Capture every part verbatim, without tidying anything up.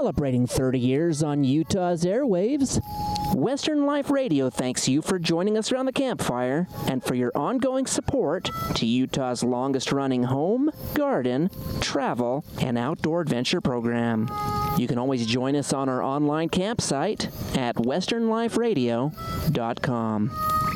Celebrating thirty years on Utah's airwaves, Western Life Radio thanks you for joining us around the campfire and for your ongoing support to Utah's longest-running home, garden, travel, and outdoor adventure program. You can always join us on our online campsite at western life radio dot com.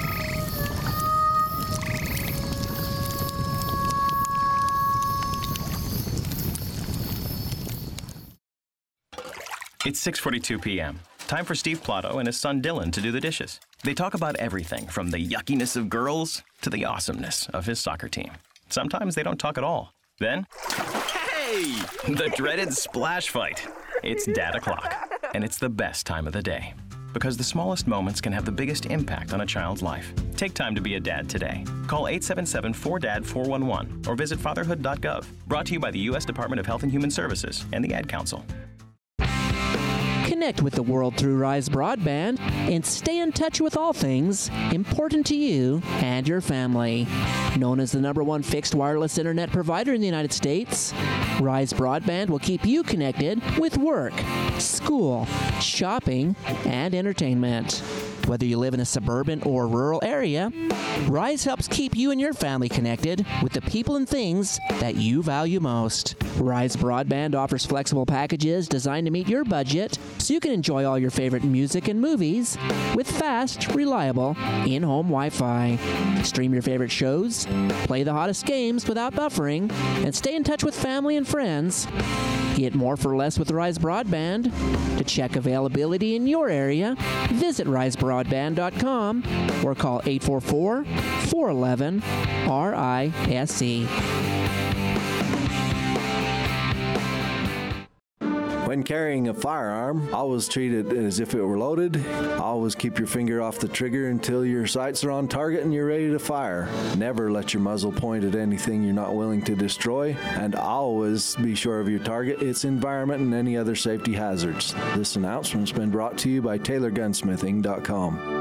It's six forty-two p.m. Time for Steve Plotto and his son Dylan to do the dishes. They talk about everything from the yuckiness of girls to the awesomeness of his soccer team. Sometimes they don't talk at all. Then, hey! The dreaded splash fight. It's Dad O'Clock, and it's the best time of the day. Because the smallest moments can have the biggest impact on a child's life. Take time to be a dad today. Call eight seven seven, four D A D, four one one or visit fatherhood dot gov. Brought to you by the U S Department of Health and Human Services and the Ad Council. Connect with the world through Rise Broadband and stay in touch with all things important to you and your family. Known as the number one fixed wireless internet provider in the United States, Rise Broadband will keep you connected with work, school, shopping, and entertainment. Whether you live in a suburban or rural area, Rise helps keep you and your family connected with the people and things that you value most. Rise Broadband offers flexible packages designed to meet your budget so you can enjoy all your favorite music and movies with fast, reliable, in-home Wi-Fi. Stream your favorite shows, play the hottest games without buffering, and stay in touch with family and friends. Get more for less with Rise Broadband. To check availability in your area, visit rise broadband dot com or call eight four four, four one one, R I S E. When carrying a firearm, always treat it as if it were loaded. Always keep your finger off the trigger until your sights are on target and you're ready to fire. Never let your muzzle point at anything you're not willing to destroy. And always be sure of your target, its environment, and any other safety hazards. This announcement's been brought to you by Taylor Gunsmithing dot com.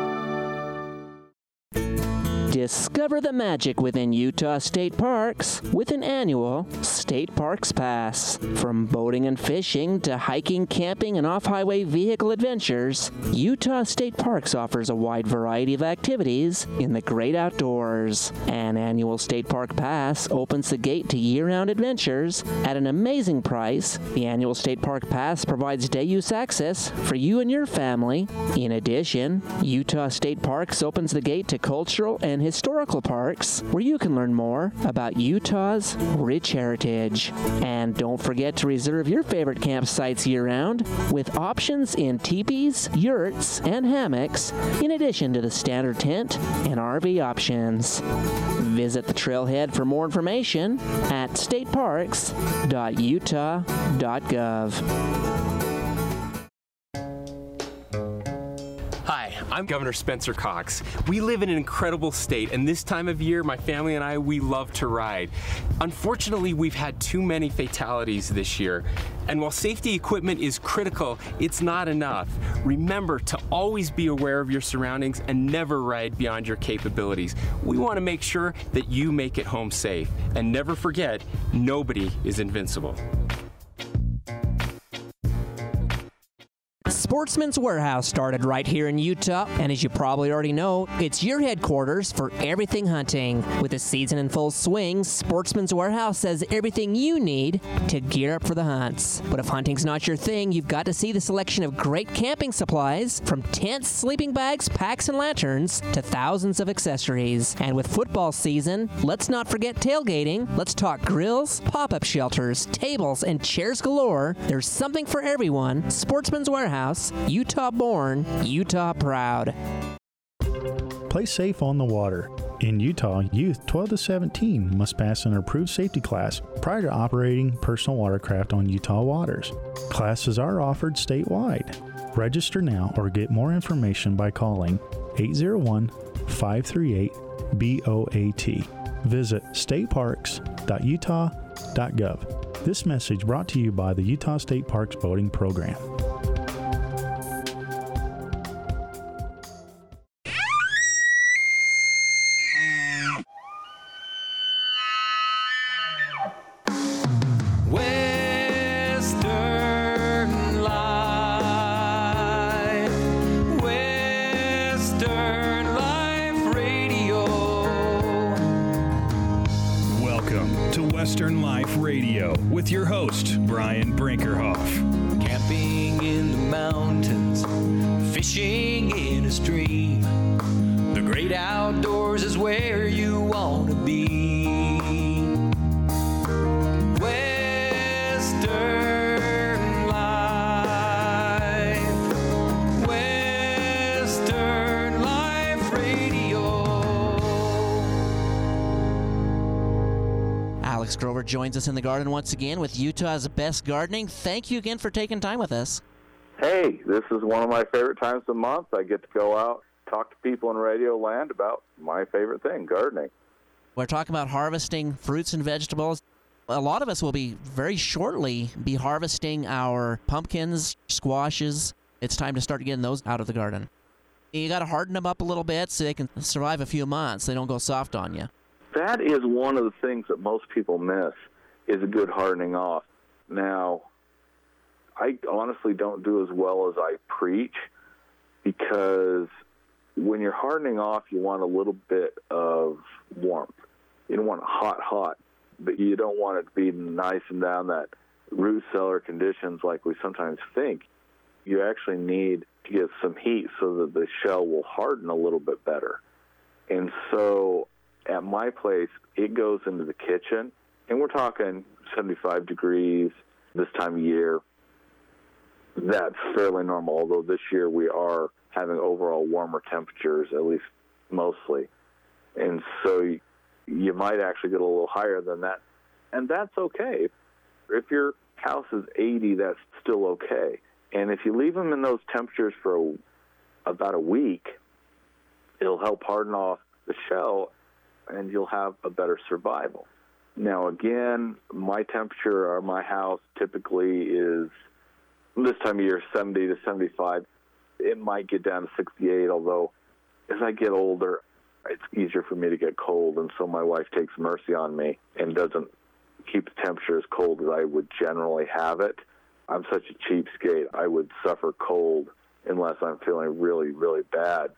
Discover the magic within Utah State Parks with an annual State Parks Pass. From boating and fishing to hiking, camping, and off-highway vehicle adventures, Utah State Parks offers a wide variety of activities in the great outdoors. An annual State Park Pass opens the gate to year-round adventures at an amazing price. The annual State Park Pass provides day-use access for you and your family. In addition, Utah State Parks opens the gate to cultural and historical parks where you can learn more about Utah's rich heritage. And don't forget to reserve your favorite campsites year-round with options in teepees, yurts, and hammocks, in addition to the standard tent and R V options. Visit the trailhead for more information at state parks dot utah dot gov. Hi, I'm Governor Spencer Cox. We live in an incredible state, and this time of year, my family and I, we love to ride. Unfortunately, we've had too many fatalities this year. And while safety equipment is critical, it's not enough. Remember to always be aware of your surroundings and never ride beyond your capabilities. We want to make sure that you make it home safe. And never forget, nobody is invincible. Sportsman's Warehouse started right here in Utah, and as you probably already know, it's your headquarters for everything hunting. With the season in full swing, Sportsman's Warehouse has everything you need to gear up for the hunts. But if hunting's not your thing, you've got to see the selection of great camping supplies, from tents, sleeping bags, packs, and lanterns, to thousands of accessories. And with football season, let's not forget tailgating. Let's talk grills, pop-up shelters, tables, and chairs galore. There's something for everyone. Sportsman's Warehouse, Utah born, Utah proud. Play safe on the water. In Utah, youth twelve to seventeen must pass an approved safety class prior to operating personal watercraft on Utah waters. Classes are offered statewide. Register now or get more information by calling eight zero one, five three eight, B O A T. Visit state parks dot utah dot gov. This message brought to you by the Utah State Parks Boating Program. Western Life. Welcome to Western Life Radio with your host, Brian Brinkerhoff. Camping in the mountains, fishing in a stream. The great outdoors is where you want to be. Western Life, Western Life Radio. Alex Grover joins us in the garden once again with Utah's Best Gardening. Thank you again for taking time with us. Hey, this is one of my favorite times of the month. I get to go out, talk to people in radio land about my favorite thing, gardening. We're talking about harvesting fruits and vegetables. A lot of us will be very shortly be harvesting our pumpkins, squashes. It's time to start getting those out of the garden. You got to harden them up a little bit so they can survive a few months. They don't go soft on you. That is one of the things that most people miss, is a good hardening off. Now, I honestly don't do as well as I preach, because when you're hardening off, you want a little bit of warmth. You don't want it hot, hot, but you don't want it to be nice and down that root cellar conditions like we sometimes think. You actually need to get some heat so that the shell will harden a little bit better. And so at my place, it goes into the kitchen, and we're talking seventy-five degrees this time of year. That's fairly normal, although this year we are having overall warmer temperatures, at least mostly. And so you, you might actually get a little higher than that. And that's okay. If your house is eighty, that's still okay. And if you leave them in those temperatures for a, about a week, it'll help harden off the shell, and you'll have a better survival. Now, again, my temperature or my house typically is, this time of year, seventy to seventy-five. It might get down to sixty-eight, although as I get older, it's easier for me to get cold, and so my wife takes mercy on me and doesn't keep the temperature as cold as I would generally have it. I'm such a cheapskate. I would suffer cold unless I'm feeling really, really bad,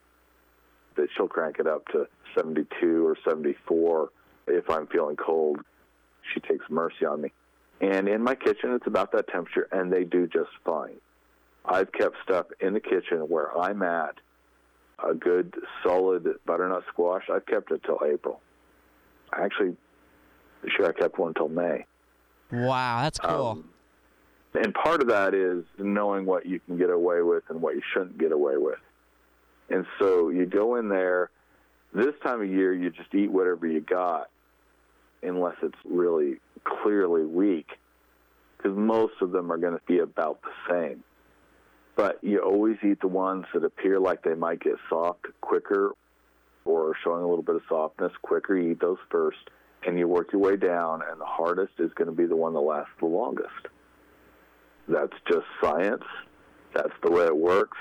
that she'll crank it up to seventy-two or seventy-four if I'm feeling cold. She takes mercy on me. And in my kitchen, it's about that temperature, and they do just fine. I've kept stuff in the kitchen where I'm at, a good, solid butternut squash. I've kept it till April. Actually, sure, I kept one until May. Wow, that's cool. Um, and part of that is knowing what you can get away with and what you shouldn't get away with. And so you go in there. This time of year, you just eat whatever you got, unless it's really clearly weak, because most of them are going to be about the same. But you always eat the ones that appear like they might get soft quicker or showing a little bit of softness quicker. You eat those first, and you work your way down, and the hardest is going to be the one that lasts the longest. That's just science. That's the way it works.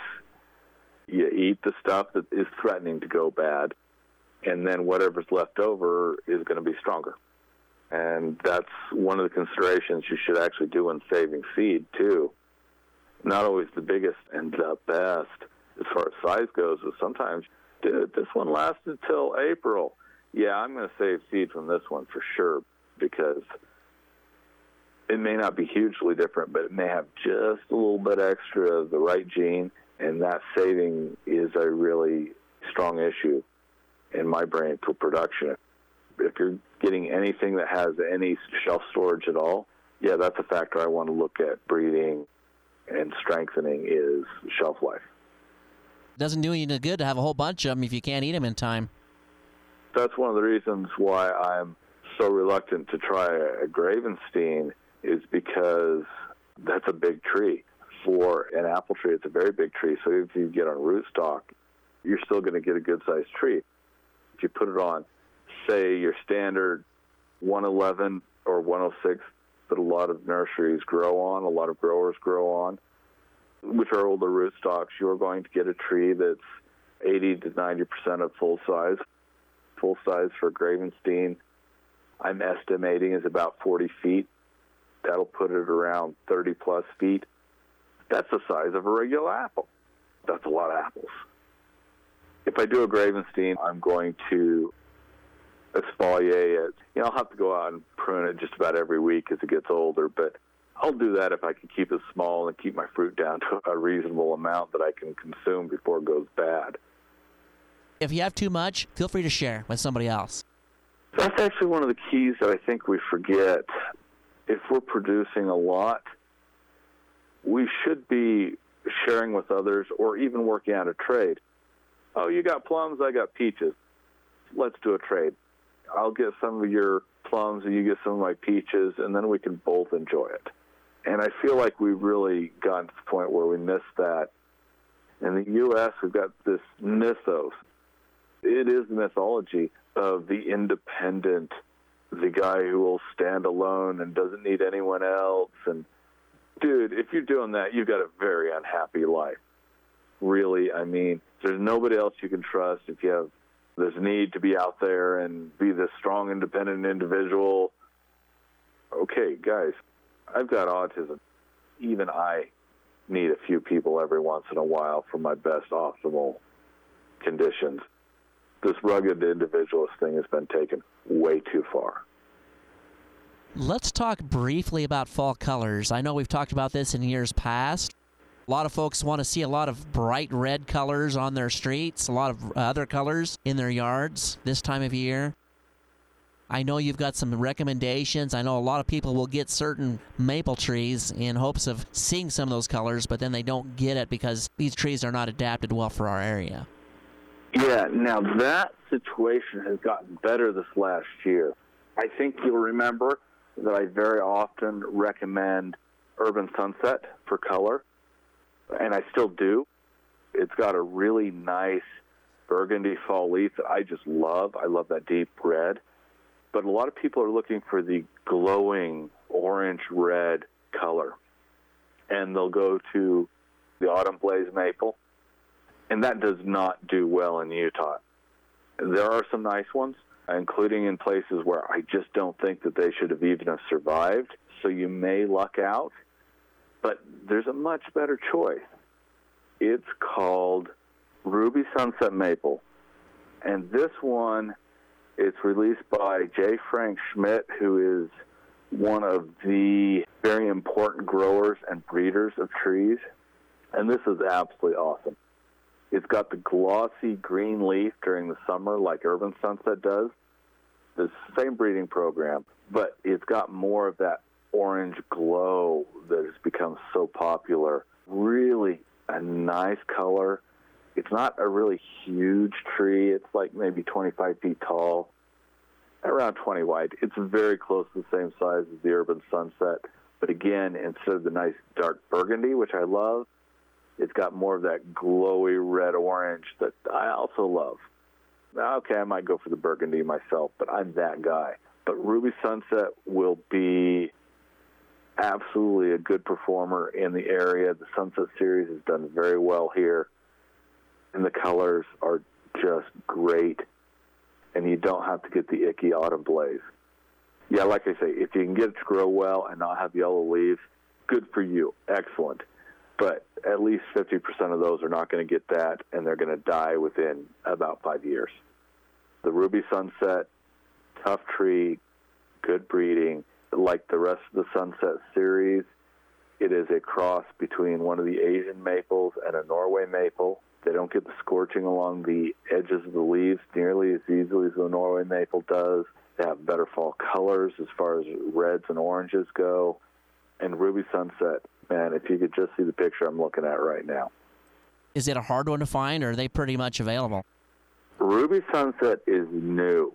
You eat the stuff that is threatening to go bad, and then whatever's left over is going to be stronger. And that's one of the considerations you should actually do in saving seed, too. Not always the biggest ends up best as far as size goes, but sometimes, dude, this one lasted till April. Yeah, I'm going to save seed from this one for sure, because it may not be hugely different, but it may have just a little bit extra of the right gene, and that saving is a really strong issue in my brain for production. If you're getting anything that has any shelf storage at all, yeah, that's a factor I want to look at breeding and strengthening, is shelf life. Doesn't do you any good to have a whole bunch of them if you can't eat them in time. That's one of the reasons why I'm so reluctant to try a Gravenstein, is because that's a big tree. For an apple tree, it's a very big tree, so if you get on rootstock, you're still going to get a good-sized tree. If you put it on, say, your standard one eleven or one oh six that a lot of nurseries grow on, a lot of growers grow on, which are older rootstocks, you're going to get a tree that's eighty to ninety percent of full size. Full size for Gravenstein, I'm estimating, is about forty feet. That'll put it around thirty plus feet. That's the size of a regular apple. That's a lot of apples. If I do a Gravenstein, I'm going to exfoliate it. You know, I'll have to go out and prune it just about every week as it gets older, but I'll do that if I can keep it small and keep my fruit down to a reasonable amount that I can consume before it goes bad. If you have too much, feel free to share with somebody else. That's actually one of the keys that I think we forget. If we're producing a lot, we should be sharing with others or even working out a trade. Oh, you got plums, I got peaches. Let's do a trade. I'll get some of your plums and you get some of my peaches, and then we can both enjoy it. And I feel like we've really gotten to the point where we miss that. In the U S, we've got this mythos. It is the mythology of the independent, the guy who will stand alone and doesn't need anyone else. And, dude, if you're doing that, you've got a very unhappy life. Really, I mean, there's nobody else you can trust if you have this need to be out there and be this strong, independent individual. Okay, guys, I've got autism. Even I need a few people every once in a while for my best optimal conditions. This rugged individualist thing has been taken way too far. Let's talk briefly about fall colors. I know we've talked about this in years past. A lot of folks want to see a lot of bright red colors on their streets, a lot of other colors in their yards this time of year. I know you've got some recommendations. I know a lot of people will get certain maple trees in hopes of seeing some of those colors, but then they don't get it because these trees are not adapted well for our area. Yeah, now that situation has gotten better this last year. I think you'll remember that I very often recommend Urban Sunset for color, and I still do. It's got a really nice burgundy fall leaf that I just love. I love that deep red. But a lot of people are looking for the glowing orange-red color, and they'll go to the Autumn Blaze maple, and that does not do well in Utah. There are some nice ones, including in places where I just don't think that they should have even have survived, so you may luck out. But there's a much better choice. It's called Ruby Sunset Maple. And this one, it's released by J. Frank Schmidt, who is one of the very important growers and breeders of trees. And this is absolutely awesome. It's got the glossy green leaf during the summer like Urban Sunset does. The same breeding program, but it's got more of that orange glow that has become so popular. Really a nice color. It's not a really huge tree. It's like maybe twenty-five feet tall, around twenty wide. It's very close to the same size as the Urban Sunset. But again, instead of the nice dark burgundy, which I love, it's got more of that glowy red-orange that I also love. Okay, I might go for the burgundy myself, but I'm that guy. But Ruby Sunset will be absolutely a good performer in the area. The Sunset Series has done very well here, and the colors are just great, and you don't have to get the icky Autumn Blaze. Yeah, like I say, if you can get it to grow well and not have yellow leaves, good for you. Excellent. But at least fifty percent of those are not going to get that, and they're going to die within about five years. The Ruby Sunset, tough tree, good breeding. Like the rest of the Sunset Series, it is a cross between one of the Asian maples and a Norway maple. They don't get the scorching along the edges of the leaves nearly as easily as the Norway maple does. They have better fall colors as far as reds and oranges go. And Ruby Sunset, man, if you could just see the picture I'm looking at right now. Is it a hard one to find, or are they pretty much available? Ruby Sunset is new.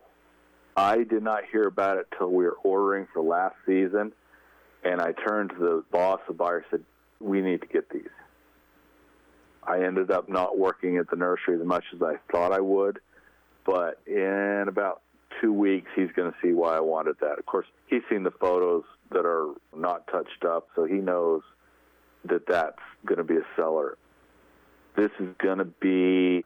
I did not hear about it till we were ordering for last season, and I turned to the boss, the buyer, and said, we need to get these. I ended up not working at the nursery as much as I thought I would, but in about two weeks, he's going to see why I wanted that. Of course, he's seen the photos that are not touched up, so he knows that that's going to be a seller. This is going to be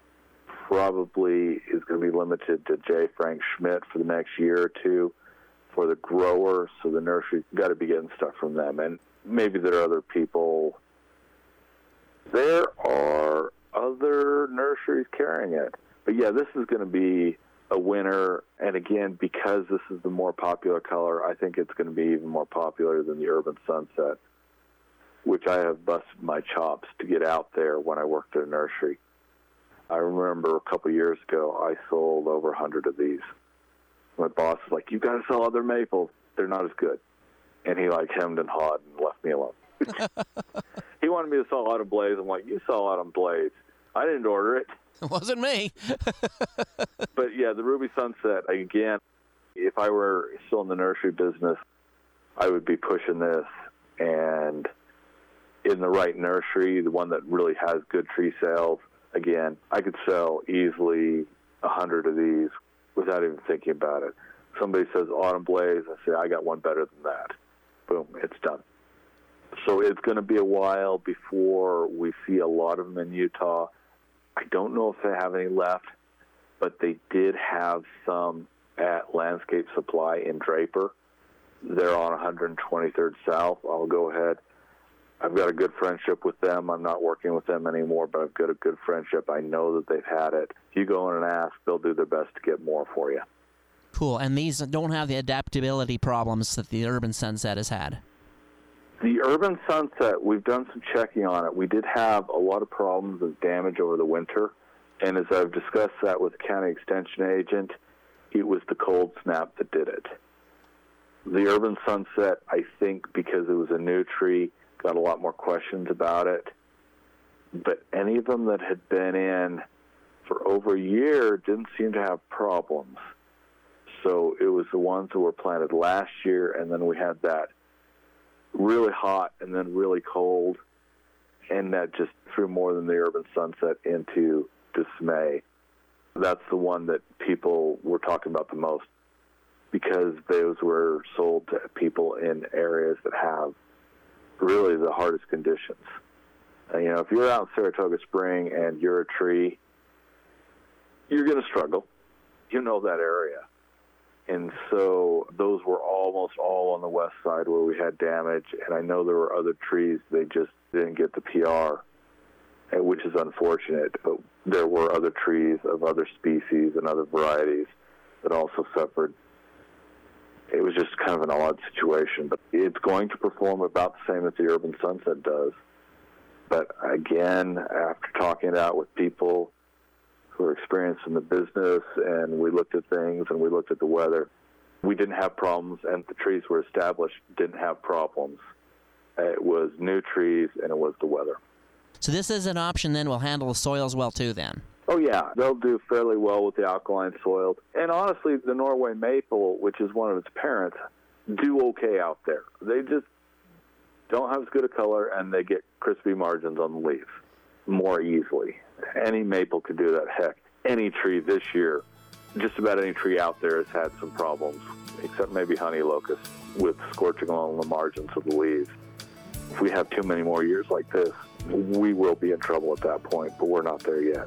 probably is going to be limited to J. Frank Schmidt for the next year or two for the grower, so the nursery's got to be getting stuff from them. And maybe there are other people. There are other nurseries carrying it. But yeah, this is going to be a winner. And again, because this is the more popular color, I think it's going to be even more popular than the Urban Sunset, which I have busted my chops to get out there when I worked at a nursery. I remember a couple of years ago, I sold over a hundred of these. My boss was like, "You've got to sell other maples. They're not as good." And he like hemmed and hawed and left me alone. He wanted me to sell Autumn Blaze. I'm like, "You sell Autumn Blaze. I didn't order it." It wasn't me. But yeah, the Ruby Sunset, again, if I were still in the nursery business, I would be pushing this. And in the right nursery, the one that really has good tree sales, again, I could sell easily a hundred of these without even thinking about it. Somebody says Autumn Blaze, I say, I got one better than that. Boom, it's done. So it's going to be a while before we see a lot of them in Utah. I don't know if they have any left, but they did have some at Landscape Supply in Draper. They're on one hundred twenty-third South. I'll go ahead. I've got a good friendship with them. I'm not working with them anymore, but I've got a good friendship. I know that they've had it. If you go in and ask, they'll do their best to get more for you. Cool. And these don't have the adaptability problems that the Urban Sunset has had. The Urban Sunset, we've done some checking on it. We did have a lot of problems with damage over the winter, and as I've discussed that with the county extension agent, it was the cold snap that did it. The Urban Sunset, I think because it was a new tree, got a lot more questions about it. But any of them that had been in for over a year didn't seem to have problems. So it was the ones that were planted last year, and then we had that really hot and then really cold, and that just threw more than the Urban Sunset into dismay. That's the one that people were talking about the most because those were sold to people in areas that have really the hardest conditions. And, you know, if you're out in Saratoga Spring and you're a tree, you're going to struggle. You know that area. And so those were almost all on the west side where we had damage. And I know there were other trees, they just didn't get the P R, which is unfortunate. But there were other trees of other species and other varieties that also suffered. It was just kind of an odd situation. But it's going to perform about the same as the Urban Sunset does. But again, after talking it out with people who are experienced in the business, and we looked at things and we looked at the weather, we didn't have problems, and the trees were established didn't have problems. It was new trees, and it was the weather. So this is an option then will handle the soils well too then? Oh yeah, they'll do fairly well with the alkaline soils. And honestly, the Norway maple, which is one of its parents, do okay out there. They just don't have as good a color, and they get crispy margins on the leaves more easily. Any maple could do that. Heck, any tree this year, just about any tree out there has had some problems, except maybe honey locust with scorching along the margins of the leaves. If we have too many more years like this, we will be in trouble at that point, but we're not there yet.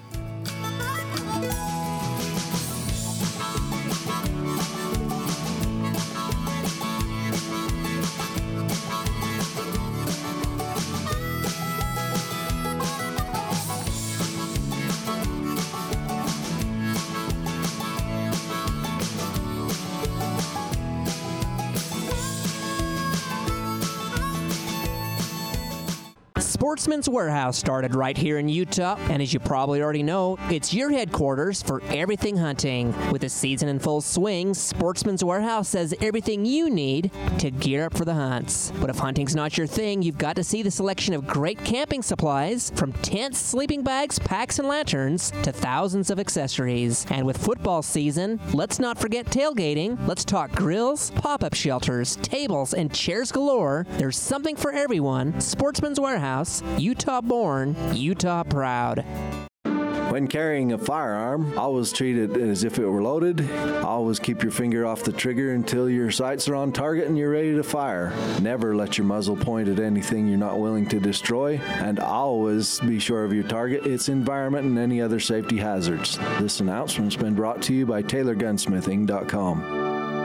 Sportsman's Warehouse started right here in Utah, and as you probably already know, it's your headquarters for everything hunting. With the season in full swing, Sportsman's Warehouse has everything you need to gear up for the hunts. But if hunting's not your thing, you've got to see the selection of great camping supplies, from tents, sleeping bags, packs, and lanterns, to thousands of accessories. And with football season, let's not forget tailgating. Let's talk grills, pop-up shelters, tables, and chairs galore. There's something for everyone. Sportsman's Warehouse, Utah-born, Utah-proud. When carrying a firearm, always treat it as if it were loaded. Always keep your finger off the trigger until your sights are on target and you're ready to fire. Never let your muzzle point at anything you're not willing to destroy. And always be sure of your target, its environment, and any other safety hazards. This announcement's been brought to you by Taylor Gunsmithing dot com.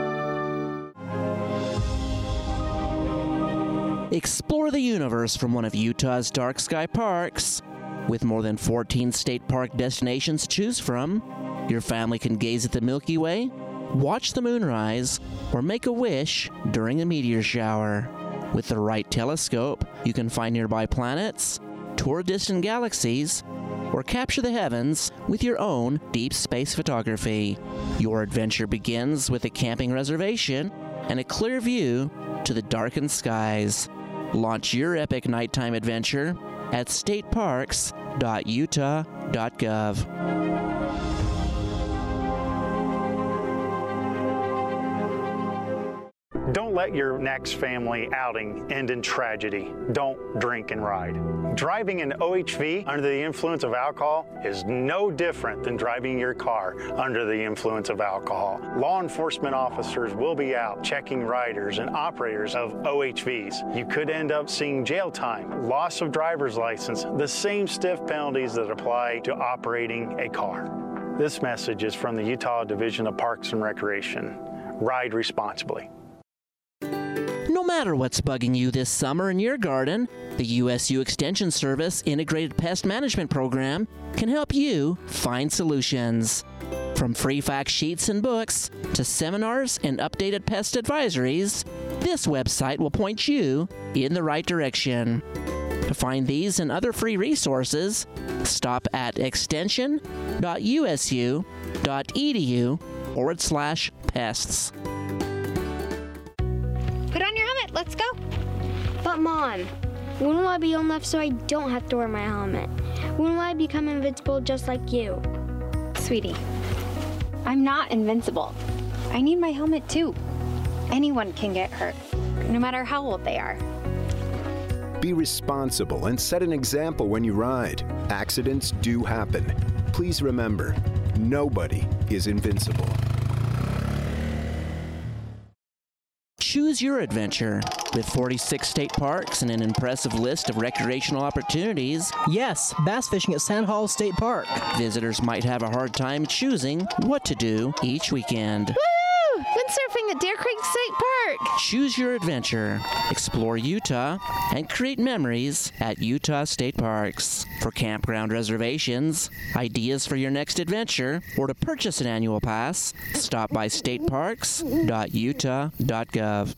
Explore the universe from one of Utah's dark sky parks. With more than fourteen state park destinations to choose from, Your family can gaze at the Milky Way, watch the moonrise, or make a wish during a meteor shower. With the right telescope, you can find nearby planets, tour distant galaxies, or capture the heavens with your own deep space photography. Your adventure begins with a camping reservation and a clear view to the darkened skies. Launch your epic nighttime adventure at state parks dot utah dot gov. Don't let your next family outing end in tragedy. Don't drink and ride. Driving an O H V under the influence of alcohol is no different than driving your car under the influence of alcohol. Law enforcement officers will be out checking riders and operators of O H Vs. You could end up seeing jail time, loss of driver's license, the same stiff penalties that apply to operating a car. This message is from the Utah Division of Parks and Recreation. Ride responsibly. No matter what's bugging you this summer in your garden, the U S U Extension Service Integrated Pest Management Program can help you find solutions. From free fact sheets and books to seminars and updated pest advisories, this website will point you in the right direction. To find these and other free resources, stop at extension dot u s u dot e d u forward slash pests. Put on your helmet, let's go. But Mom, when will I be old enough so I don't have to wear my helmet? When will I become invincible just like you? Sweetie, I'm not invincible. I need my helmet too. Anyone can get hurt, no matter how old they are. Be responsible and set an example when you ride. Accidents do happen. Please remember, nobody is invincible. Choose your adventure. With forty-six state parks and an impressive list of recreational opportunities, yes, bass fishing at Sand Hall State Park. Visitors might have a hard time choosing what to do each weekend. Woo! Windsurfing at Deer Creek State Park. Choose your adventure. Explore Utah and create memories at Utah State Parks. For campground reservations, ideas for your next adventure, or to purchase an annual pass, stop by state parks dot utah dot gov.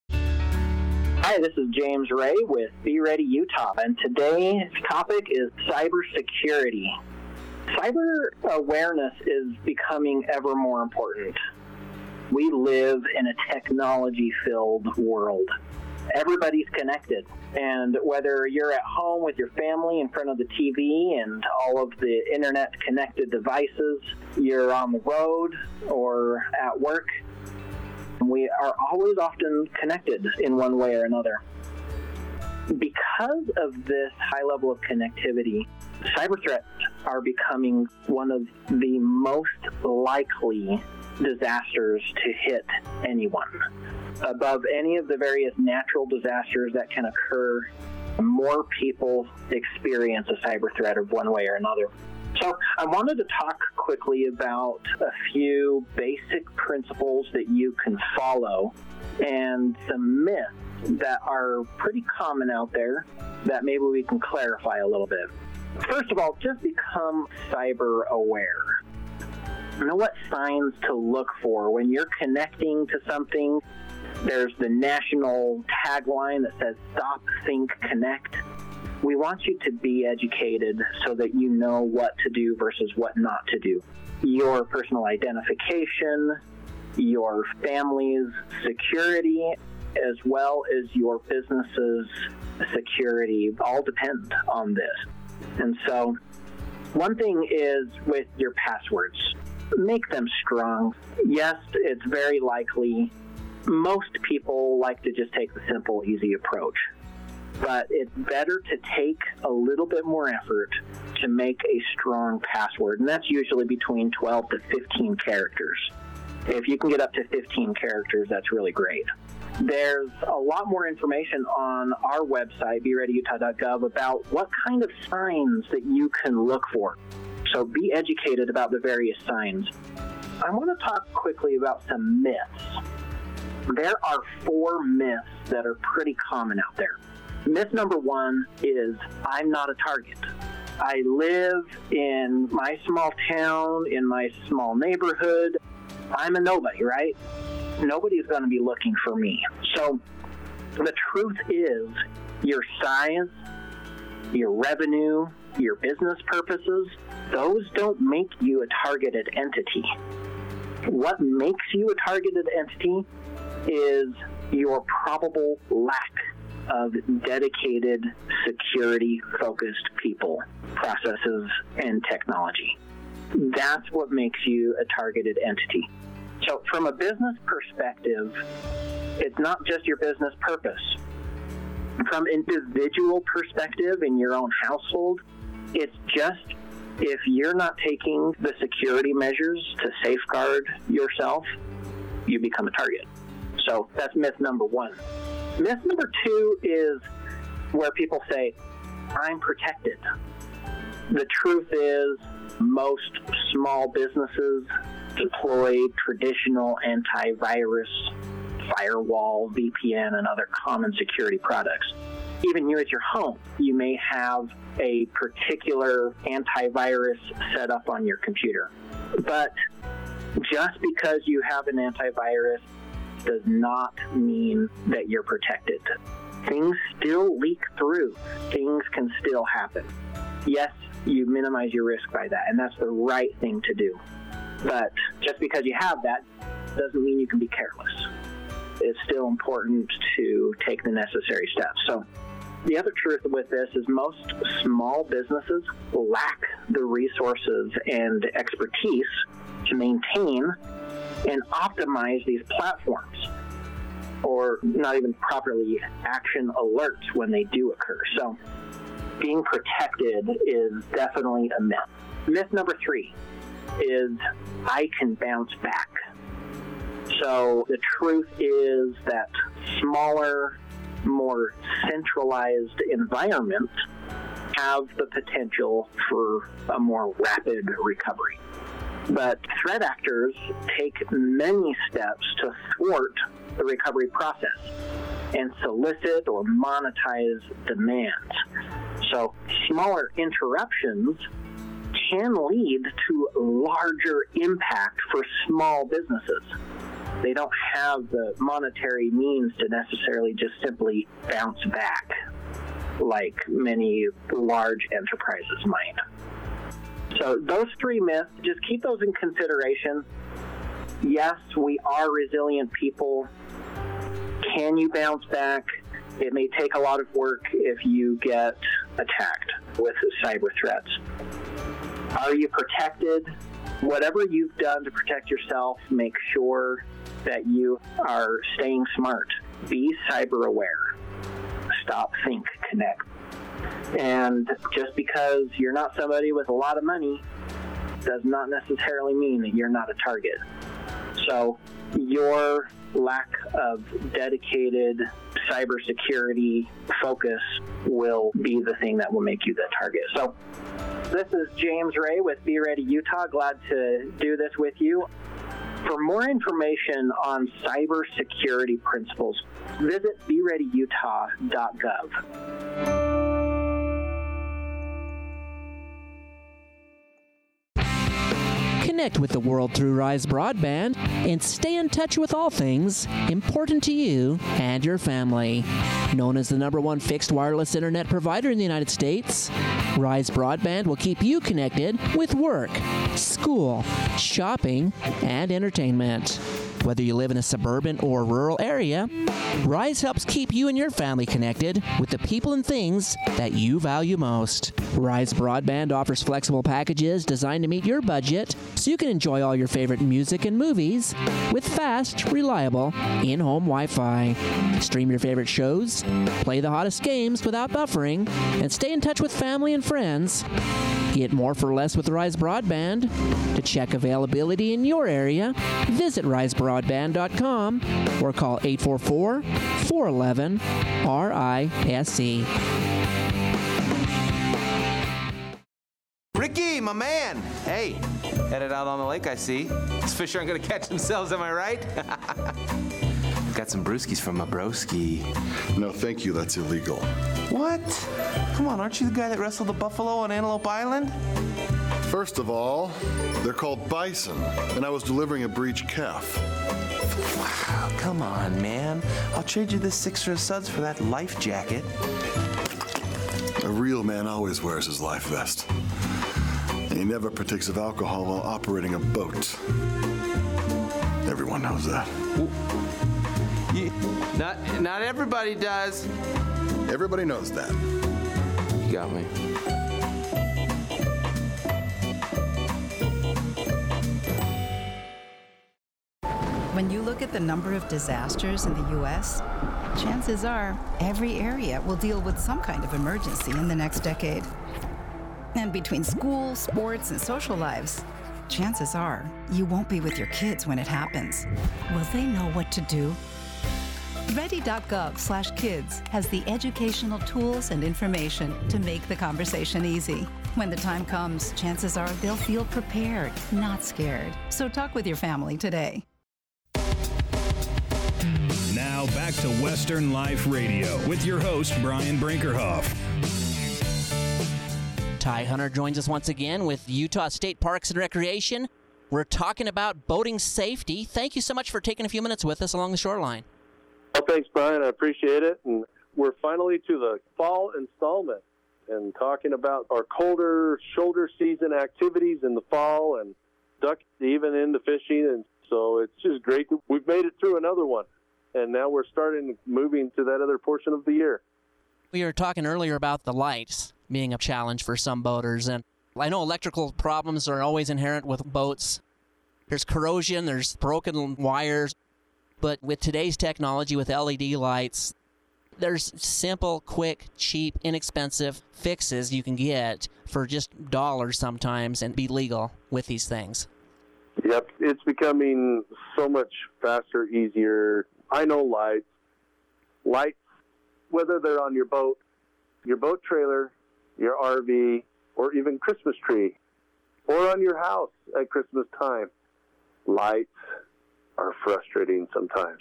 Hi, this is James Ray with Be Ready Utah, and today's topic is cybersecurity. Cyber awareness is becoming ever more important. We live in a technology-filled world. Everybody's connected, and whether you're at home with your family in front of the T V and all of the internet-connected devices, you're on the road or at work, we are always often connected in one way or another. Because of this high level of connectivity, cyber threats are becoming one of the most likely disasters to hit anyone. Above any of the various natural disasters that can occur, more people experience a cyber threat of one way or another. So I wanted to talk quickly about a few basic principles that you can follow and some myths that are pretty common out there that maybe we can clarify a little bit. First of all, just become cyber aware. Know what signs to look for when you're connecting to something. There's the national tagline that says Stop, Think, Connect. We want you to be educated so that you know what to do versus what not to do. Your personal identification, your family's security, as well as your business's security all depend on this. And so one thing is with your passwords. Make them strong. Yes, it's very likely most people like to just take the simple, easy approach. But it's better to take a little bit more effort to make a strong password, and that's usually between twelve to fifteen characters. If you can get up to fifteen characters, that's really great. There's a lot more information on our website, be ready utah dot gov, about what kind of signs that you can look for. So be educated about the various signs. I want to talk quickly about some myths. There are four myths that are pretty common out there. Myth number one is, I'm not a target. I live in my small town, in my small neighborhood. I'm a nobody, right? Nobody's going to be looking for me. So the truth is, your size, your revenue, your business purposes, those don't make you a targeted entity. What makes you a targeted entity is your probable lack of dedicated, security-focused people, processes, and technology. That's what makes you a targeted entity. So from a business perspective, it's not just your business purpose. From individual perspective in your own household, it's just if you're not taking the security measures to safeguard yourself, you become a target. So that's myth number one. Myth number two is where people say, I'm protected. The truth is, most small businesses deploy traditional antivirus, firewall, V P N, and other common security products. Even you at your home, you may have a particular antivirus set up on your computer. But just because you have an antivirus does not mean that you're protected. Things still leak through. Things can still happen. Yes, you minimize your risk by that, and that's the right thing to do. But just because you have that doesn't mean you can be careless. It's still important to take the necessary steps. So the other truth with this is most small businesses lack the resources and expertise to maintain and optimize these platforms, or not even properly action alerts when they do occur. So being protected is definitely a myth. Myth number three is I can bounce back. So the truth is that smaller, more centralized environments have the potential for a more rapid recovery. But threat actors take many steps to thwart the recovery process and solicit or monetize demands. So smaller interruptions can lead to larger impact for small businesses. They don't have the monetary means to necessarily just simply bounce back like many large enterprises might. So those three myths, just keep those in consideration. Yes, we are resilient people. Can you bounce back? It may take a lot of work if you get attacked with cyber threats. Are you protected? Whatever you've done to protect yourself, make sure that you are staying smart. Be cyber aware. Stop, think, connect. And just because you're not somebody with a lot of money does not necessarily mean that you're not a target. So your lack of dedicated cybersecurity focus will be the thing that will make you the target. So this is James Ray with Be Ready Utah. Glad to do this with you. For more information on cybersecurity principles, visit be ready utah dot gov. Connect with the world through Rise Broadband and stay in touch with all things important to you and your family. Known as the number one fixed wireless internet provider in the United States, Rise Broadband will keep you connected with work, school, shopping, and entertainment. Whether you live in a suburban or rural area, Rise helps keep you and your family connected with the people and things that you value most. Rise Broadband offers flexible packages designed to meet your budget so you can enjoy all your favorite music and movies with fast, reliable, in-home Wi-Fi. Stream your favorite shows, play the hottest games without buffering, and stay in touch with family and friends. Get more for less with Rise Broadband. To check availability in your area, visit rise broadband dot com or call eight four four, four one one, R I S E. Ricky, my man! Hey, headed out on the lake, I see. These fish aren't gonna catch themselves, am I right? Got some brewskis from my broski. No, thank you, that's illegal. What? Come on, aren't you the guy that wrestled the buffalo on Antelope Island? First of all, they're called bison, and I was delivering a breech calf. Wow, come on, man. I'll trade you this six for suds for that life jacket. A real man always wears his life vest. And he never partakes of alcohol while operating a boat. Everyone knows that. You, not, not everybody does. Everybody knows that. You got me. When you look at the number of disasters in the U S, chances are every area will deal with some kind of emergency in the next decade. And between school, sports, and social lives, chances are you won't be with your kids when it happens. Will they know what to do? Ready.gov slash kids has the educational tools and information to make the conversation easy. When the time comes, chances are they'll feel prepared, not scared. So talk with your family today. Now back to Western Life Radio with your host, Brian Brinkerhoff. Ty Hunter joins us once again with Utah State Parks and Recreation. We're talking about boating safety. Thank you so much for taking a few minutes with us along the shoreline. Well, thanks, Brian. I appreciate it. And we're finally to the fall installment and talking about our colder shoulder season activities in the fall and duck even into fishing. And so it's just great that we've made it through another one. And now we're starting moving to that other portion of the year. We were talking earlier about the lights being a challenge for some boaters. And I know electrical problems are always inherent with boats. There's corrosion, there's broken wires. But with today's technology, with L E D lights, there's simple, quick, cheap, inexpensive fixes you can get for just dollars sometimes and be legal with these things. Yep, it's becoming so much faster, easier. I know lights. Lights, whether they're on your boat, your boat trailer, your R V, or even Christmas tree, or on your house at Christmas time, lights are frustrating sometimes.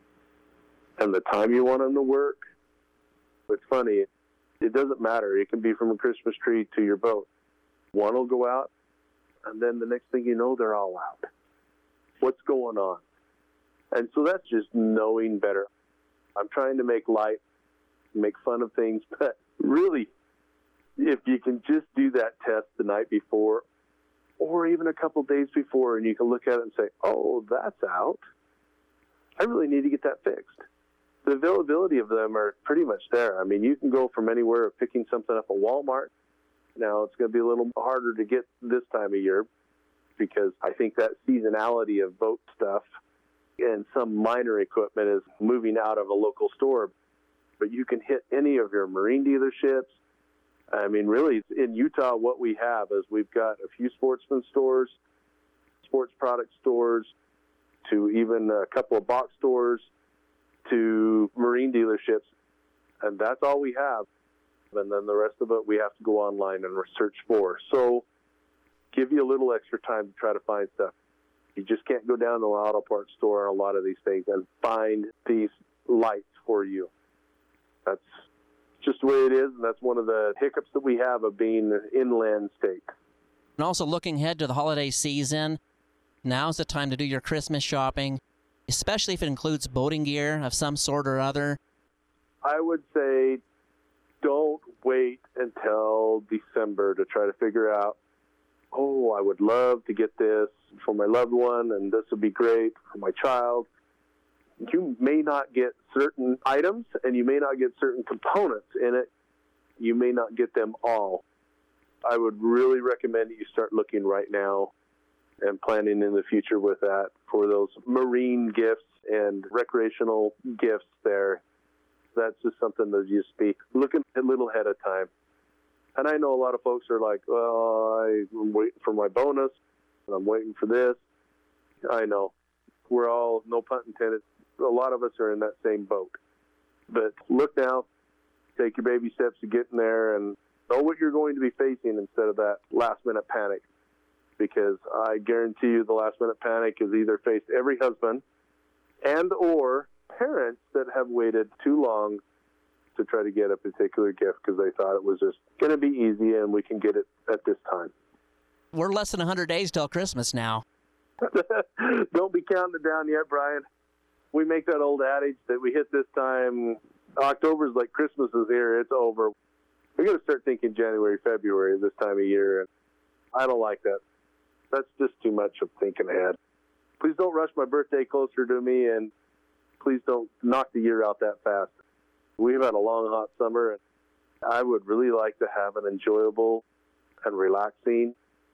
And the time you want them to work, it's funny, it doesn't matter. It can be from a Christmas tree to your boat. One will go out, and then the next thing you know, they're all out. What's going on? And so that's just knowing better. I'm trying to make light, make fun of things, but really, if you can just do that test the night before, or even a couple days before, and you can look at it and say, oh, that's out. I really need to get that fixed. The availability of them are pretty much there. I mean, you can go from anywhere of picking something up at Walmart. Now, it's going to be a little harder to get this time of year because I think that seasonality of boat stuff and some minor equipment is moving out of a local store. But you can hit any of your marine dealerships. I mean, really, in Utah, what we have is we've got a few sportsman stores, sports product stores, to even a couple of box stores, to marine dealerships, and that's all we have. And then the rest of it we have to go online and research for. So give you a little extra time to try to find stuff. You just can't go down to an auto parts store and a lot of these things and find these lights for you. That's just the way it is, and that's one of the hiccups that we have of being an inland state. And also looking ahead to the holiday season, now's the time to do your Christmas shopping, especially if it includes boating gear of some sort or other. I would say don't wait until December to try to figure out, oh, I would love to get this for my loved one, and this would be great for my child. You may not get certain items, and you may not get certain components in it. You may not get them all. I would really recommend that you start looking right now and planning in the future with that for those marine gifts and recreational gifts there. That's just something to just be looking a little ahead of time. And I know a lot of folks are like, well, I'm waiting for my bonus, and I'm waiting for this. I know. We're all, no pun intended, a lot of us are in that same boat. But look now, take your baby steps to get in there and know what you're going to be facing instead of that last-minute panic. Because I guarantee you the last-minute panic has either faced every husband and or parents that have waited too long to try to get a particular gift because they thought it was just going to be easy and we can get it at this time. We're less than one hundred days till Christmas now. Don't be counting it down yet, Brian. We make that old adage that we hit this time. October's like Christmas is here. It's over. We're going to start thinking January, February this time of year. And I don't like that. That's just too much of thinking ahead. Please don't rush my birthday closer to me, and please don't knock the year out that fast. We've had a long, hot summer, and I would really like to have an enjoyable and relaxing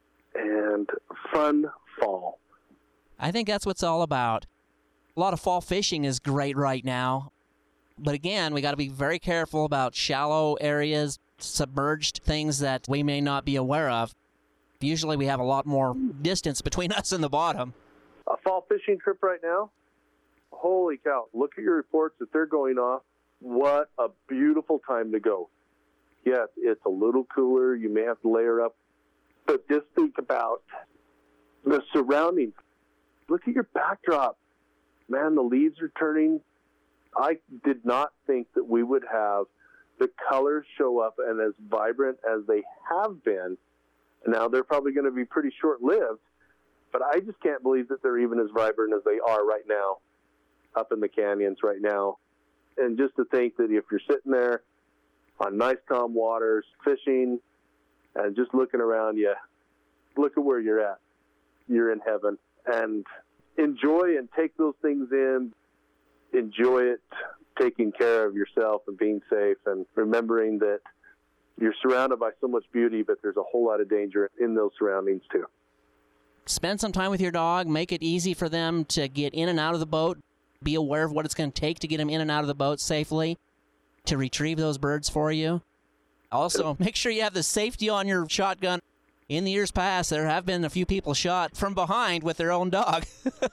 and fun fall. I think that's what it's all about. A lot of fall fishing is great right now. But again, we got to be very careful about shallow areas, submerged things that we may not be aware of. Usually we have a lot more distance between us and the bottom. A fall fishing trip right now? Holy cow. Look at your reports that they're going off. What a beautiful time to go. Yes, it's a little cooler. You may have to layer up. But just think about the surroundings. Look at your backdrop. Man, the leaves are turning. I did not think that we would have the colors show up and as vibrant as they have been. Now, they're probably going to be pretty short-lived, but I just can't believe that they're even as vibrant as they are right now up in the canyons right now. And just to think that if you're sitting there on nice, calm waters, fishing, and just looking around you, look at where you're at. You're in heaven. And enjoy and take those things in. Enjoy it, taking care of yourself and being safe and remembering that you're surrounded by so much beauty, but there's a whole lot of danger in those surroundings too. Spend some time with your dog. Make it easy for them to get in and out of the boat. Be aware of what it's going to take to get them in and out of the boat safely, to retrieve those birds for you. Also, make sure you have the safety on your shotgun. In the years past, there have been a few people shot from behind with their own dog.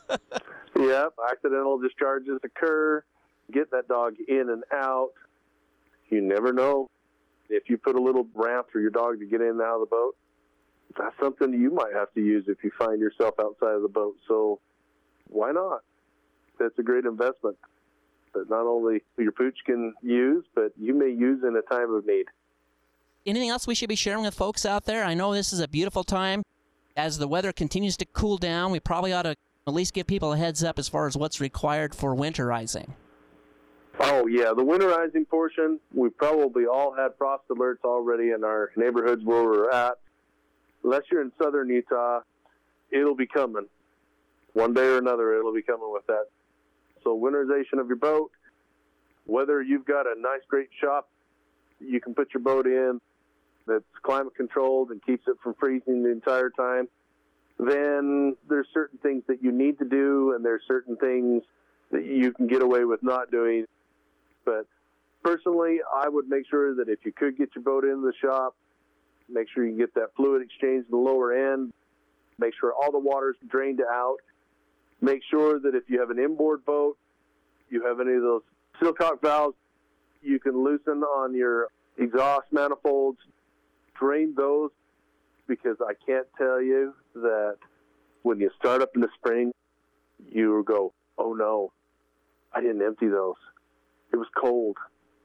Yep, accidental discharges occur. Get that dog in and out. You never know. If you put a little ramp for your dog to get in and out of the boat, that's something that you might have to use if you find yourself outside of the boat. So why not? That's a great investment that not only your pooch can use, but you may use in a time of need. Anything else we should be sharing with folks out there? I know this is a beautiful time. As the weather continues to cool down, we probably ought to at least give people a heads up as far as what's required for winterizing. Oh, yeah, the winterizing portion, we probably all had frost alerts already in our neighborhoods where we're at. Unless you're in southern Utah, it'll be coming. One day or another, it'll be coming with that. So winterization of your boat, whether you've got a nice, great shop you can put your boat in that's climate controlled and keeps it from freezing the entire time, then there's certain things that you need to do, and there's certain things that you can get away with not doing. But personally, I would make sure that if you could get your boat into the shop, make sure you can get that fluid exchange in the lower end, make sure all the water's drained out, make sure that if you have an inboard boat, you have any of those silcock valves, you can loosen on your exhaust manifolds, drain those, because I can't tell you that when you start up in the spring, you go, oh no, I didn't empty those. It was cold.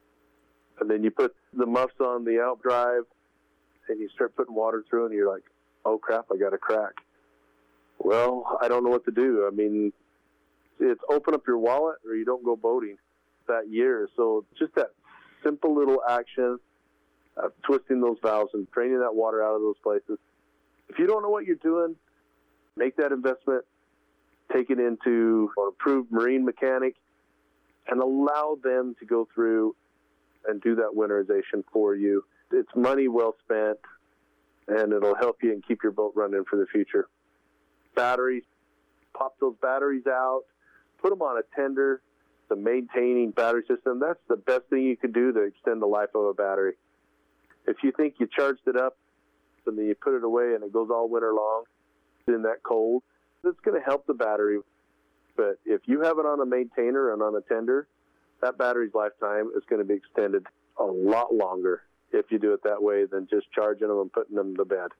And then you put the muffs on the outdrive and you start putting water through and you're like, oh crap, I got a crack. Well, I don't know what to do. I mean, it's open up your wallet or you don't go boating that year. So just that simple little action of twisting those valves and draining that water out of those places. If you don't know what you're doing, make that investment, take it into an approved marine mechanic, and allow them to go through and do that winterization for you. It's money well spent, and it'll help you and keep your boat running for the future. Batteries, pop those batteries out, put them on a tender, the maintaining battery system. That's the best thing you could do to extend the life of a battery. If you think you charged it up and then you put it away and it goes all winter long in that cold, it's going to help the battery. But if you have it on a maintainer and on a tender, that battery's lifetime is going to be extended a lot longer if you do it that way than just charging them and putting them to bed.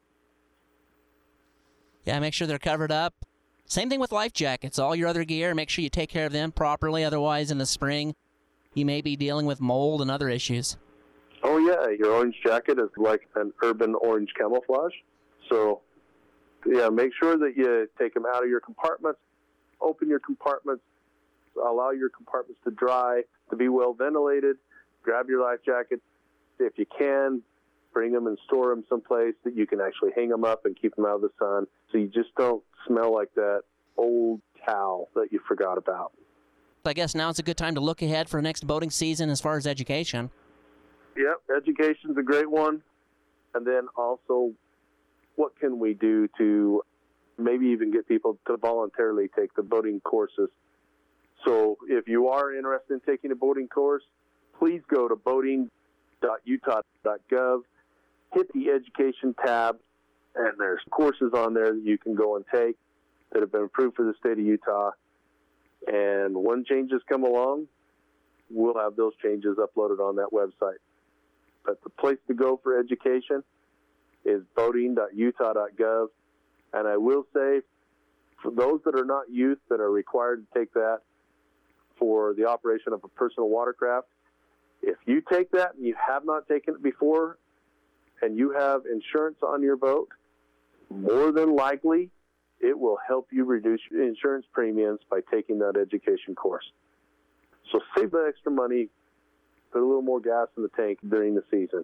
Yeah, make sure they're covered up. Same thing with life jackets. All your other gear, make sure you take care of them properly. Otherwise, in the spring, you may be dealing with mold and other issues. Oh, yeah. Your orange jacket is like an urban orange camouflage. So, yeah, make sure that you take them out of your compartments, open your compartments, allow your compartments to dry, to be well ventilated. Grab your life jacket. If you can, bring them and store them someplace that you can actually hang them up and keep them out of the sun so you just don't smell like that old towel that you forgot about. I guess now it's a good time to look ahead for next boating season as far as education. Yep, education's a great one. And then also, what can we do to maybe even get people to voluntarily take the boating courses? So if you are interested in taking a boating course, please go to boating dot utah dot gov, hit the education tab, and there's courses on there that you can go and take that have been approved for the state of Utah. And when changes come along, we'll have those changes uploaded on that website. But the place to go for education is boating dot utah dot gov. And I will say, for those that are not youth that are required to take that for the operation of a personal watercraft, if you take that and you have not taken it before and you have insurance on your boat, more than likely it will help you reduce your insurance premiums by taking that education course. So save that extra money, put a little more gas in the tank during the season.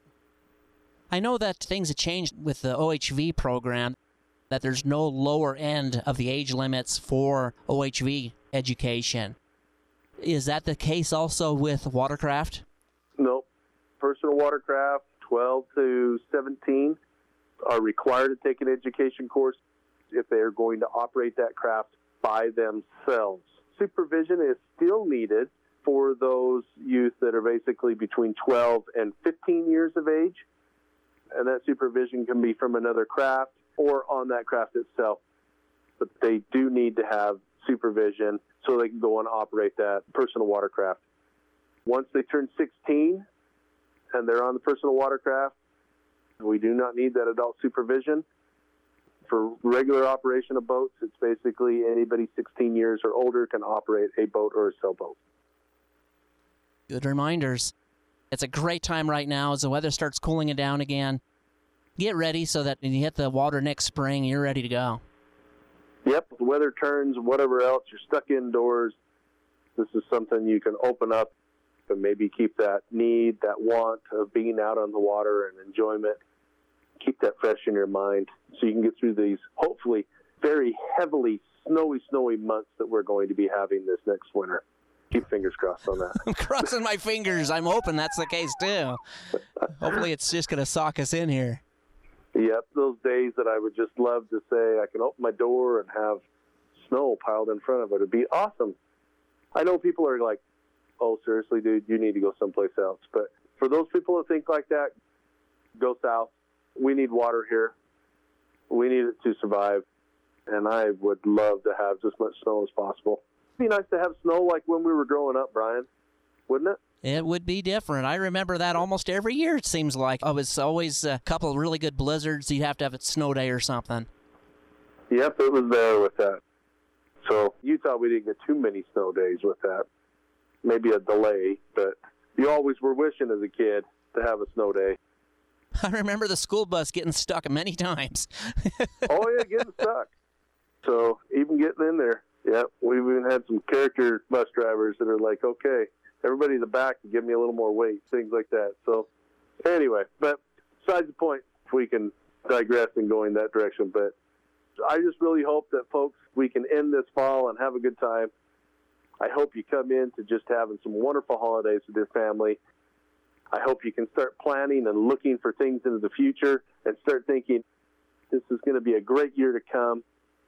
I know that things have changed with the O H V program, that there's no lower end of the age limits for O H V education. Is that the case also with watercraft? No. Personal watercraft, twelve to seventeen, are required to take an education course if they are going to operate that craft by themselves. Supervision is still needed for those youth that are basically between twelve and fifteen years of age, and that supervision can be from another craft or on that craft itself. But they do need to have supervision so they can go and operate that personal watercraft. Once they turn sixteen and they're on the personal watercraft, we do not need that adult supervision. For regular operation of boats, it's basically anybody sixteen years or older can operate a boat or a sailboat. Good reminders. It's a great time right now as the weather starts cooling it down again. Get ready so that when you hit the water next spring, you're ready to go. Yep, the weather turns, whatever else, you're stuck indoors. This is something you can open up and maybe keep that need, that want of being out on the water and enjoyment. Keep that fresh in your mind so you can get through these, hopefully, very heavily snowy, snowy months that we're going to be having this next winter. Keep fingers crossed on that. I'm crossing my fingers. I'm hoping that's the case, too. Hopefully it's just going to sock us in here. Yep, those days that I would just love to say I can open my door and have snow piled in front of it. It'd be awesome. I know people are like, oh, seriously, dude, you need to go someplace else. But for those people that think like that, go south. We need water here. We need it to survive. And I would love to have as much snow as possible. It'd be nice to have snow like when we were growing up, Brian, wouldn't it? It would be different. I remember that almost every year, it seems like. Oh, it's always a couple of really good blizzards. You'd have to have a snow day or something. Yep, it was there with that. So Utah, we didn't get too many snow days with that. Maybe a delay, but you always were wishing as a kid to have a snow day. I remember the school bus getting stuck many times. Oh, yeah, getting stuck. So even getting in there, yeah, we've even had some character bus drivers that are like, okay, everybody in the back can give me a little more weight, things like that. So anyway, but besides the point, if we can digress in going that direction. But I just really hope that, folks, we can end this fall and have a good time. I hope you come in to just having some wonderful holidays with your family. I hope you can start planning and looking for things into the future and start thinking, this is going to be a great year to come.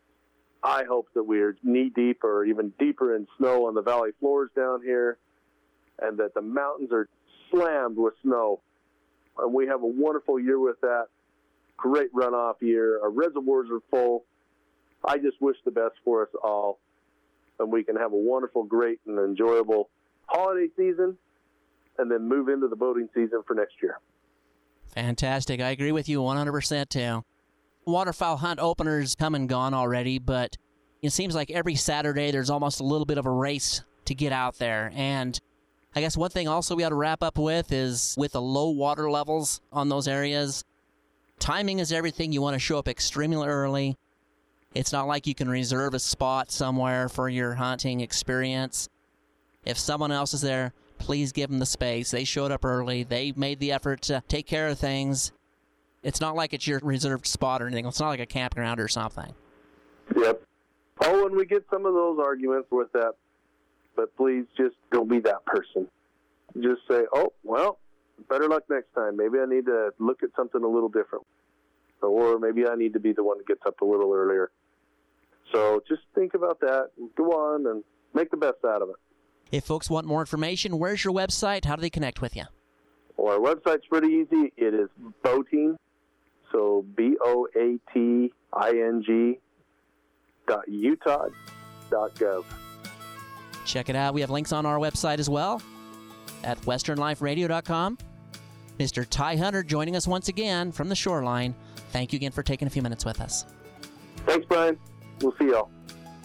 I hope that we're knee-deep or even deeper in snow on the valley floors down here, and that the mountains are slammed with snow. And we have a wonderful year with that. Great runoff year. Our reservoirs are full. I just wish the best for us all. And we can have a wonderful, great, and enjoyable holiday season, and then move into the boating season for next year. Fantastic. I agree with you one hundred percent, too. Waterfowl hunt openers come and gone already, but it seems like every Saturday there's almost a little bit of a race to get out there. And I guess one thing also we ought to wrap up with is with the low water levels on those areas, timing is everything. You want to show up extremely early. It's not like you can reserve a spot somewhere for your hunting experience. If someone else is there, please give them the space. They showed up early. They made the effort to take care of things. It's not like it's your reserved spot or anything. It's not like a campground or something. Yep. Oh, and we get some of those arguments with that, but please just don't be that person. Just say, oh, well, better luck next time. Maybe I need to look at something a little different. Or maybe I need to be the one that gets up a little earlier. So just think about that, and go on, and make the best out of it. If folks want more information, where's your website? How do they connect with you? Well, our website's pretty easy. It is boating, so B O A T I N G dot utah dot gov. Check it out. We have links on our website as well at western life radio dot com. Mister Ty Hunter joining us once again from the shoreline. Thank you again for taking a few minutes with us. Thanks, Brian. We'll see y'all.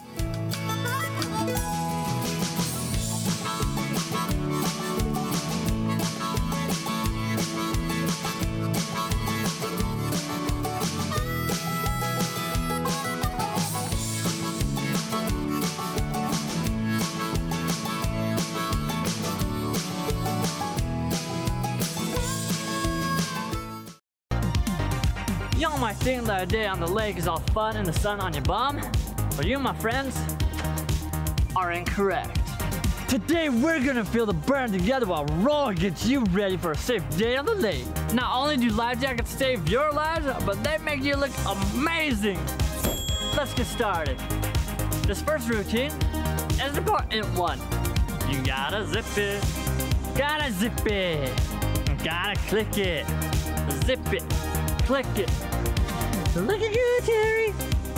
Y'all might think that a day on the lake is all fun and the sun on your bum, but you, my friends, are incorrect. Today we're gonna feel the burn together while Roy gets you ready for a safe day on the lake. Not only do life jackets save your lives, but they make you look amazing. Let's get started. This first routine is an important one. You gotta zip it, gotta zip it, gotta click it, zip it, click it. Looking good, Terry.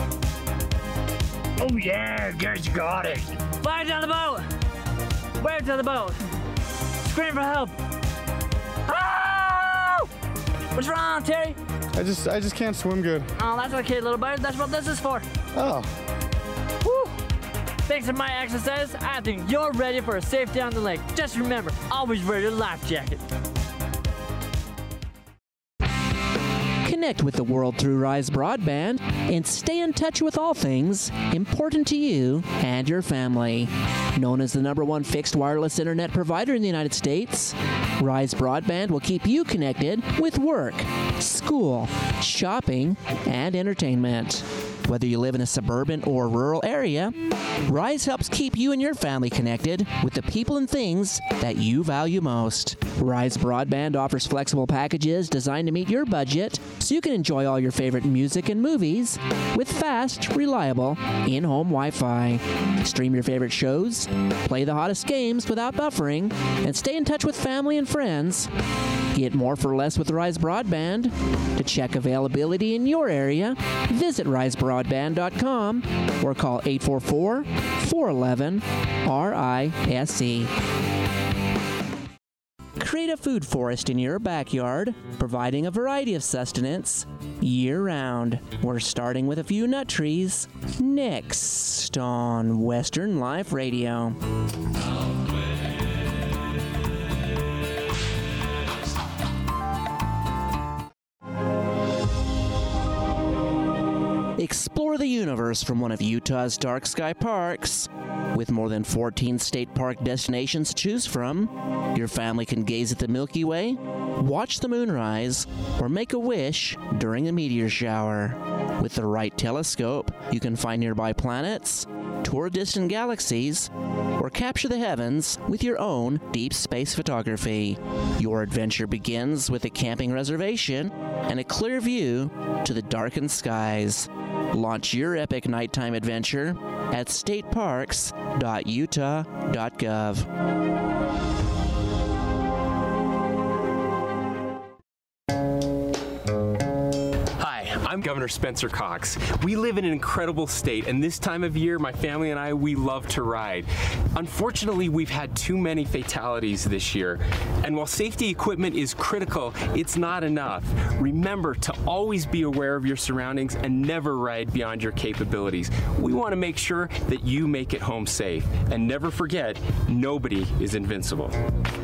Oh yeah, guys got it. Fly down the boat. Wave to the boat. Scream for help. Oh! What's wrong, Terry? I just, I just can't swim good. Oh, that's okay, little buddy. That's what this is for. Oh. Woo! Thanks to my exercise, I think you're ready for a safe day on the lake. Just remember, always wear your life jacket. Connect with the world through Rise Broadband and stay in touch with all things important to you and your family. Known as the number one fixed wireless internet provider in the United States, Rise Broadband will keep you connected with work, school, shopping, and entertainment. Whether you live in a suburban or rural area, Rise helps keep you and your family connected with the people and things that you value most. Rise Broadband offers flexible packages designed to meet your budget so you can enjoy all your favorite music and movies with fast, reliable, in-home Wi-Fi. Stream your favorite shows, play the hottest games without buffering, and stay in touch with family and friends. Get more for less with Rise Broadband. To check availability in your area, visit rise broadband dot com or call eight four four, four one one, R I S E. Create a food forest in your backyard, providing a variety of sustenance year-round. We're starting with a few nut trees next on Western Life Radio. Explore the universe from one of Utah's dark sky parks. With more than fourteen state park destinations to choose from, your family can gaze at the Milky Way, watch the moonrise, or make a wish during a meteor shower. With the right telescope, you can find nearby planets, tour distant galaxies, or capture the heavens with your own deep space photography. Your adventure begins with a camping reservation and a clear view to the darkened skies. Launch your epic nighttime adventure at state parks dot utah dot gov. Hi, I'm Governor Spencer Cox. We live in an incredible state, and this time of year, my family and I, we love to ride. Unfortunately, we've had too many fatalities this year, and while safety equipment is critical, it's not enough. Remember to always be aware of your surroundings and never ride beyond your capabilities. We want to make sure that you make it home safe, and never forget, nobody is invincible.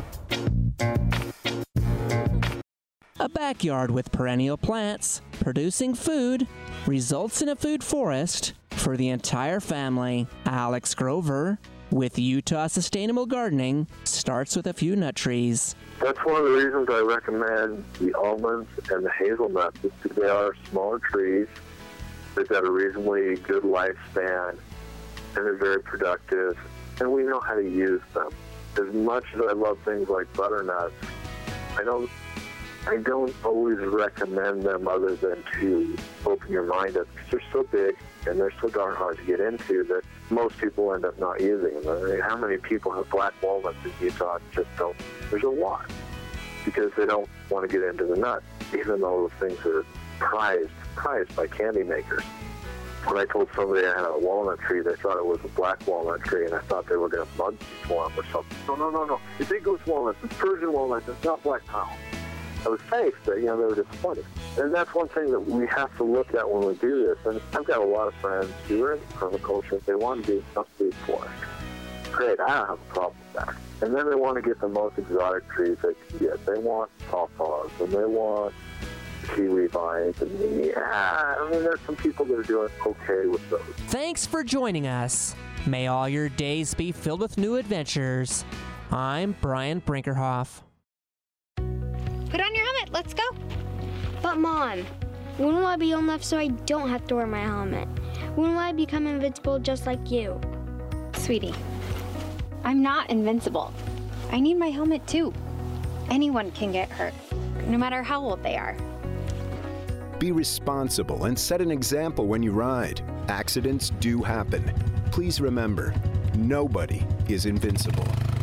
A backyard with perennial plants producing food results in a food forest for the entire family. Alex Grover with Utah Sustainable Gardening starts with a few nut trees. That's one of the reasons I recommend the almonds and the hazelnuts, is because they are smaller trees. They've got a reasonably good lifespan, and they're very productive, and we know how to use them. As much as I love things like butternuts, I don't I don't always recommend them other than to open your mind up, because they're so big and they're so darn hard to get into that most people end up not using them. I mean, how many people have black walnuts in Utah? Just don't. There's a lot, because they don't want to get into the nut, even though those things are prized, prized by candy makers. When I told somebody I had a walnut tree, they thought it was a black walnut tree, and I thought they were going to mug me for them or something. No, no, no, no. It's English walnuts. It's Persian walnuts. It's not black powell. I was safe, but, you know, they were disappointed. And that's one thing that we have to look at when we do this. And I've got a lot of friends who are in permaculture. They want to do something for it. Great, I don't have a problem with that. And then they want to get the most exotic trees they can get. They want pawpaws, and they want kiwi vines. And yeah, I mean, there's some people that are doing okay with those. Thanks for joining us. May all your days be filled with new adventures. I'm Brian Brinkerhoff. Put on your helmet. Let's go. But Mom, when will I be old enough so I don't have to wear my helmet? When will I become invincible just like you? Sweetie, I'm not invincible. I need my helmet too. Anyone can get hurt, no matter how old they are. Be responsible and set an example when you ride. Accidents do happen. Please remember, nobody is invincible.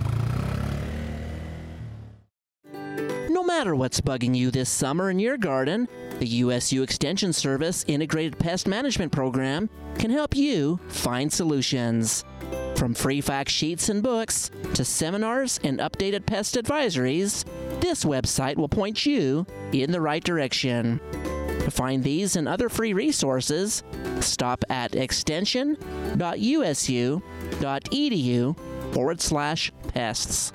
No matter what's bugging you this summer in your garden, the U S U Extension Service Integrated Pest Management Program can help you find solutions. From free fact sheets and books to seminars and updated pest advisories, this website will point you in the right direction. To find these and other free resources, stop at extension.usu.edu forward slash pests.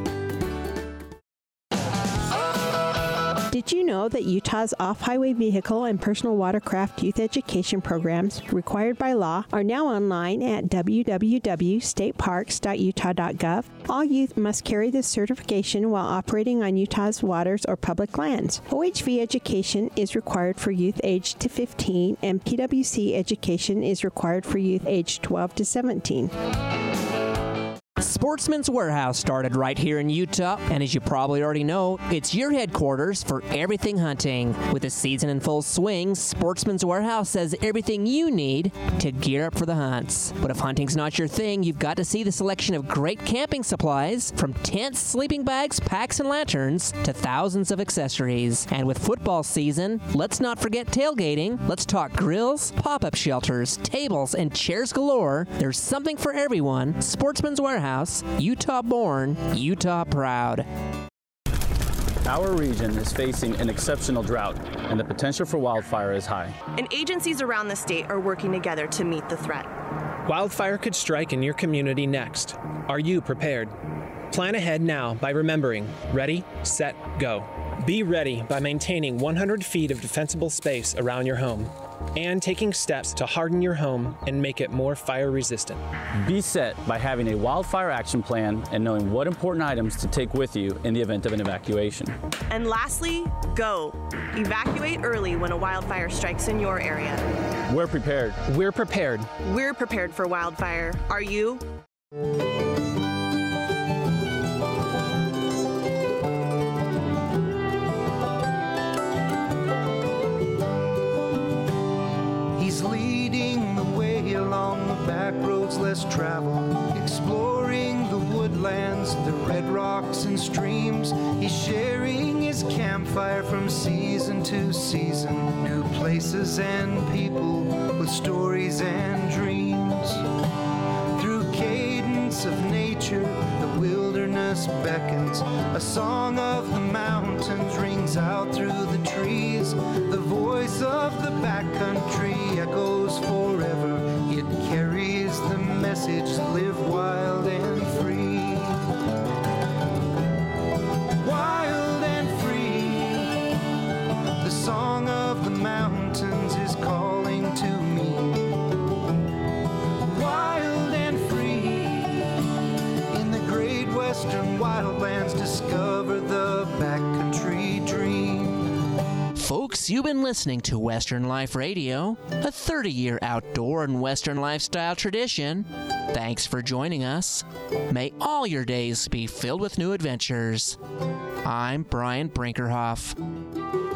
Did you know that Utah's off-highway vehicle and personal watercraft youth education programs required by law are now online at w w w dot state parks dot utah dot gov? All youth must carry this certification while operating on Utah's waters or public lands. O H V education is required for youth aged to fifteen, and P W C education is required for youth aged twelve to seventeen. Sportsman's Warehouse started right here in Utah, and as you probably already know, it's your headquarters for everything hunting. With the season in full swing, Sportsman's Warehouse has everything you need to gear up for the hunts. But if hunting's not your thing, you've got to see the selection of great camping supplies, from tents, sleeping bags, packs, and lanterns, to thousands of accessories. And with football season, let's not forget tailgating. Let's talk grills, pop-up shelters, tables, and chairs galore. There's something for everyone. Sportsman's Warehouse. Utah born, Utah proud. Our region is facing an exceptional drought, and the potential for wildfire is high. And agencies around the state are working together to meet the threat. Wildfire could strike in your community next. Are you prepared? Plan ahead now by remembering, ready, set, go. Be ready by maintaining one hundred feet of defensible space around your home, and taking steps to harden your home and make it more fire resistant. Be set by having a wildfire action plan and knowing what important items to take with you in the event of an evacuation. And lastly, go. Evacuate early when a wildfire strikes in your area. We're prepared. We're prepared. We're prepared for wildfire. Are you? He's leading the way along the back roads less traveled, exploring the woodlands, the red rocks and streams. He's sharing his campfire from season to season. New places and people with stories and dreams. Through cadence of nature, the wilderness beckons. A song of the mountains rings out through the trees. The voice of the backcountry echoes forever. It carries the message, live wild and free. Wild and free. The song of the mountains is calling to me. Wild and free. In the great western wildlands, discover the backcountry dream. Folks, you've been listening to Western Life Radio, a thirty-year outdoor and Western lifestyle tradition. Thanks for joining us. May all your days be filled with new adventures. I'm Brian Brinkerhoff.